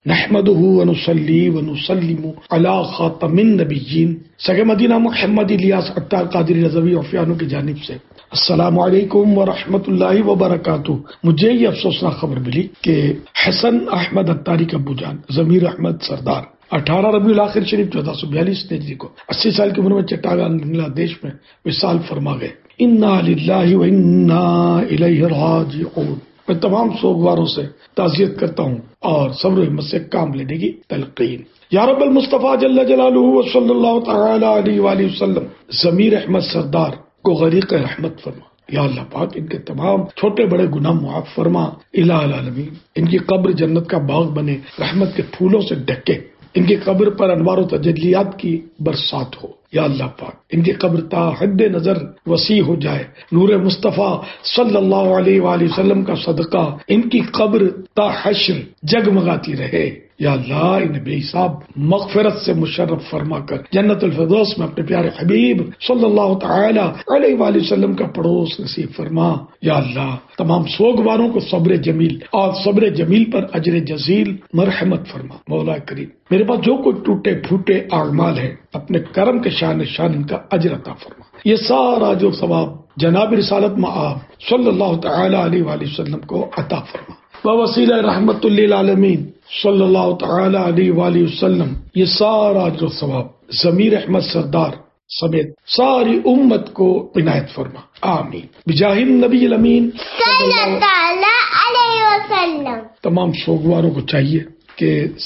نحمده ونصلي ونسلم على خاتم النبیین سگے مدینہ محمد الیاس عطار قادری رضوی عفیانو کی جانب سے السلام علیکم ورحمۃ اللہ وبرکاتہ۔ مجھے یہ افسوسناک خبر ملی کہ حسن احمد عطاری کا ابو جان ضمیر احمد سردار 18 ربیع الاخر شریف 1442 ہجری کو 80 سال کی عمر میں چٹاگان بنگلہ دیش میں وصال فرما گئے۔ انا للہ و انا الیہ راجعون۔ میں تمام سوگواروں سے تعزیت کرتا ہوں اور صبر و ہمت سے کام لینے کی تلقین۔ یا رب المصطفیٰ جل جلالہ و صلی اللہ تعالی علیہ وآلہ وسلم ضمیر احمد سردار کو غریق رحمت فرما۔ یا اللہ پاک ان کے تمام چھوٹے بڑے گناہ معاف فرما۔ الہ العالمین ان کی قبر جنت کا باغ بنے، رحمت کے پھولوں سے ڈھکے، ان کی قبر پر انوار و تجلیات کی برسات ہو۔ یا اللہ پاک ان کی قبر تا حد نظر وسیع ہو جائے، نور مصطفیٰ صلی اللہ علیہ وآلہ وسلم کا صدقہ ان کی قبر تا حشر جگمگاتی رہے۔ یا اللہ انہیں بے حساب مغفرت سے مشرف فرما کر جنت الفردوس میں اپنے پیارے حبیب صلی اللہ تعالی علیہ وآلہ وسلم کا پڑوس نصیب فرما۔ یا اللہ تمام سوگواروں کو صبر جمیل اور صبر جمیل پر اجر جزیل مرحمت فرما۔ مولا کریم میرے پاس جو کوئی ٹوٹے پھوٹے اعمال ہیں اپنے کرم کے شان ان کا اجر عطا فرما۔ یہ سارا جو ثواب جناب رسالت مآب صلی اللہ تعالی علیہ وآلہ وسلم کو عطا فرما۔ وسیلہ رحمت للعالمین صلی اللہ تعالی علیہ وآلہ وسلم یہ سارا جو ثواب ضمیر احمد سردار سمیت ساری امت کو عنایت فرما، آمین بجاہ النبی الامین صلی اللہ علیہ وسلم۔ تمام سوگواروں کو چاہیے کہ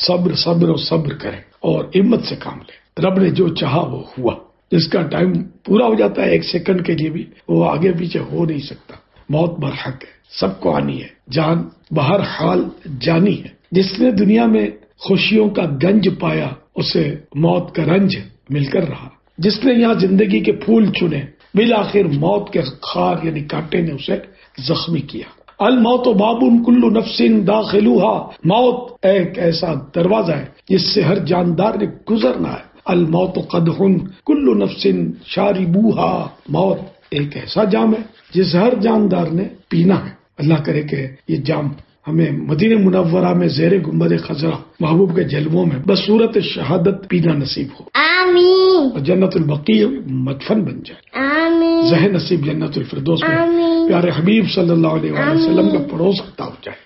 صبر کریں اور ہمت سے کام لیں۔ رب نے جو چاہا وہ ہوا، جس کا ٹائم پورا ہو جاتا ہے 1 سیکنڈ کے لیے بھی وہ آگے پیچھے ہو نہیں سکتا۔ موت برحق ہے، سب کو آنی ہے، جان بہر حال جانی ہے۔ جس نے دنیا میں خوشیوں کا گنج پایا اسے موت کا رنج مل کر رہا۔ جس نے یہاں زندگی کے پھول چنے بالآخر موت کے خار یعنی کانٹے نے اسے زخمی کیا۔ الموت باب کل نفس داخلها، موت ایک ایسا دروازہ ہے جس سے ہر جاندار نے گزرنا ہے۔ الموت قدح کل نفس شاربوها، موت ایک ایسا جام ہے جس ہر جاندار نے پینا ہے۔ اللہ کرے کہ یہ جام ہمیں مدینہ منورہ میں زیر گنبد خضرا محبوب کے جلووں میں بصورت شہادت پینا نصیب ہو، آمین۔ اور جنت البقیع مدفن بن جائے، آمین۔ ذہ نصیب جنت الفردوس میں آمین۔ پیارے حبیب صلی اللہ علیہ وآلہ وسلم کا پڑوس عطا ہو جائے،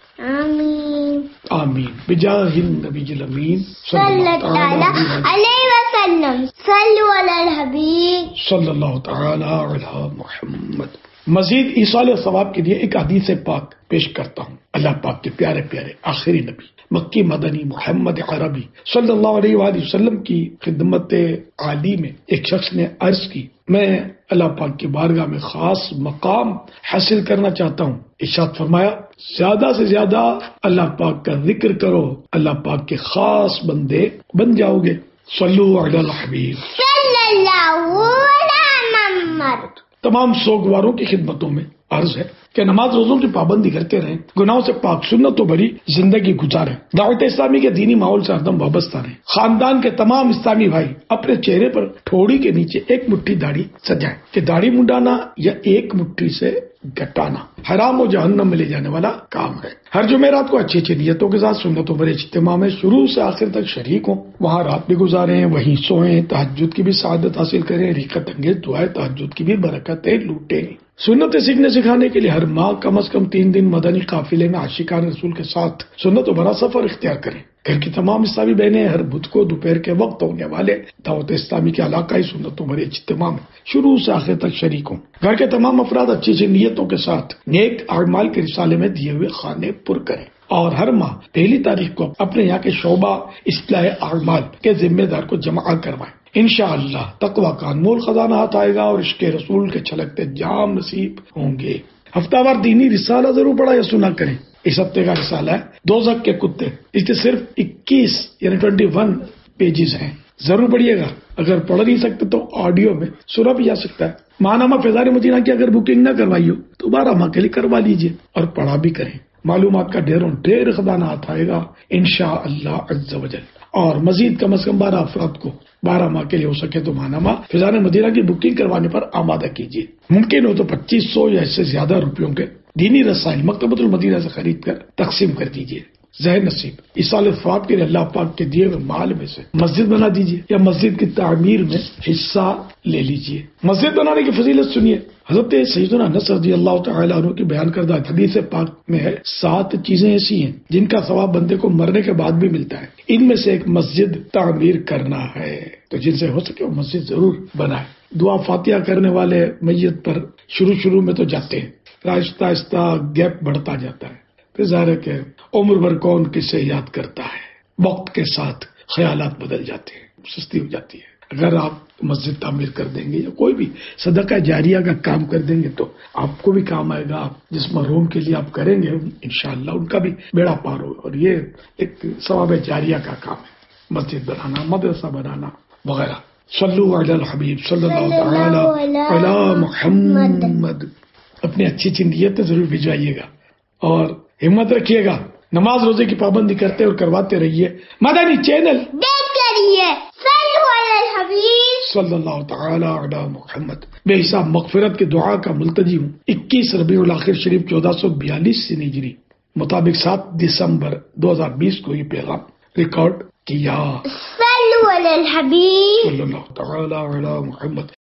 آمین۔ آمین بجاہ النبی الامین صلی اللہ تعالی علیہ وسلم۔ صلوا علی الحبیب صلی اللہ تعالی علی محمد۔ مزید ایصال ثواب کے لیے ایک حدیث پاک پیش کرتا ہوں۔ اللہ پاک کے پیارے پیارے آخری نبی مکی مدنی محمد عربی صلی اللہ علیہ وآلہ وسلم کی خدمت عالی میں ایک شخص نے عرض کی، میں اللہ پاک کی بارگاہ میں خاص مقام حاصل کرنا چاہتا ہوں۔ ارشاد فرمایا، زیادہ سے زیادہ اللہ پاک کا ذکر کرو، اللہ پاک کے خاص بندے بن جاؤ گے۔ صلو علی الحبیب صلی اللہ علی محمد۔ تمام سوگواروں کی خدمتوں میں عرض ہے کہ نماز روزوں کی پابندی کرتے رہیں، گناہوں سے پاک سنتوں بھری زندگی گزاریں، دعوت اسلامی کے دینی ماحول سے ہردم وابستہ رہیں۔ خاندان کے تمام اسلامی بھائی اپنے چہرے پر ٹھوڑی کے نیچے ایک مٹھی داڑھی سجائیں کہ داڑھی منڈانا یا ایک مٹھی سے گٹانا حرام و جہنم میں لے جانے والا کام ہے۔ ہر جمعرات کو اچھی اچھی نیتوں کے ساتھ سنتوں بھرے اجتماع میں شروع سے آخر تک شریک ہوں، وہاں رات بھی گزاریں، وہیں سوئیں، تہجد کی بھی سعادت حاصل کریں، رقت انگیز دعائیں تہجد کی بھی برکتیں لوٹیں۔ سنتیں سیکھنے سکھانے کے لیے ہر ماہ کم از کم 3 دن مدنی قافلے میں عاشقان رسول کے ساتھ سنتوں بھرا سفر اختیار کریں۔ گھر کی تمام اسلامی بہنیں ہر بدھ کو دوپہر کے وقت ہونے والے دعوت اسلامی کے علاقائی سنتوں بھرے اجتماع میں شروع سے آخر تک شریک ہوں۔ گھر کے تمام افراد اچھی اچھی نیتوں کے ساتھ نیک اعمال کے رسالے میں دیے ہوئے خانے پر کریں، اور ہر ماہ 1 تاریخ کو اپنے یہاں کے شعبہ اصلاح اعمال کے ذمہ دار کو جمع کروائیں۔ انشاءاللہ تقویٰ کا انمول خزانہ ہاتھ آئے گا اور عشق رسول کے چھلکتے جام نصیب ہوں گے۔ ہفتہ وار دینی رسالہ ضرور پڑھا یا سنا کریں۔ اس ہفتے کا رسالہ ہے دوزخ کے کتے، اس کے صرف 21 یعنی 21 پیجز ہیں، ضرور پڑھیے گا۔ اگر پڑھ نہیں سکتے تو آڈیو میں سنا بھی جا سکتا ہے۔ ماہنامہ فیضان مدینہ کی اگر بکنگ نہ کروائی ہو تو 12 ماہ کے لیے کروا لیجیے اور پڑھا بھی کریں۔ معلومات کا ڈھیر خزانہ ہاتھ آئے گا انشاءاللہ عز و جل۔ اور مزید کم از کم 12 افراد کو 12 ماہ کے لیے ہو سکے تو ماہنامہ فیضان مدینہ کی بکنگ کروانے پر آمادہ کیجیے۔ ممکن ہو تو 2500 یا اس سے زیادہ روپیوں کے دینی رسائل مکتبۃ المدینہ سے خرید کر تقسیم کر دیجیے۔ ذہن نصیب، ایصال ثواب کے لیے اللہ پاک کے دیے ہوئے مال میں سے مسجد بنا دیجیے یا مسجد کی تعمیر میں حصہ لے لیجیے۔ مسجد بنانے کی فضیلت سنیے۔ حضرت سیدنا انس رضی اللہ تعالیٰ عنہ کی بیان کردہ حدیث پاک میں ہے 7 چیزیں ایسی ہیں جن کا ثواب بندے کو مرنے کے بعد بھی ملتا ہے، ان میں سے ایک مسجد تعمیر کرنا ہے، تو جن سے ہو سکے وہ مسجد ضرور بنائے۔ دعا فاتحہ کرنے والے میت پر شروع میں تو جاتے ہیں، آہستہ آہستہ گیپ بڑھتا جاتا ہے، پھر ظاہر ہے کہ عمر بھر کون کسے یاد کرتا ہے، وقت کے ساتھ خیالات بدل جاتے ہیں، سستی ہو جاتی ہے۔ اگر آپ مسجد تعمیر کر دیں گے یا کوئی بھی صدقہ جاریہ کا کام کر دیں گے تو آپ کو بھی کام آئے گا، جس مرحوم کے لیے آپ کریں گے انشاءاللہ ان کا بھی بیڑا پار ہوگا، اور یہ ایک ثواب جاریہ کا کام ہے، مسجد بنانا، مدرسہ بنانا وغیرہ۔ صلو علی الحبیب صلی اللہ تعالی علی محمد۔ اپنی اچھی نیتیں ضرور بھجوائیے گا اور ہمت رکھیے گا، نماز روزے کی پابندی کرتے اور کرواتے رہیے۔ مدنی چینل دیکھتے رہیے، صلو علی الحبیب صلی اللہ تعالی علی محمد۔ بے حساب مغفرت کی دعا کا ملتجی ہوں۔ 21 ربیع الاخر شریف 1442 ہجری مطابق 7 دسمبر 2020 کو یہ پیغام ریکارڈ کیا۔ صلو علی الحبیب صلی اللہ تعالی علی محمد۔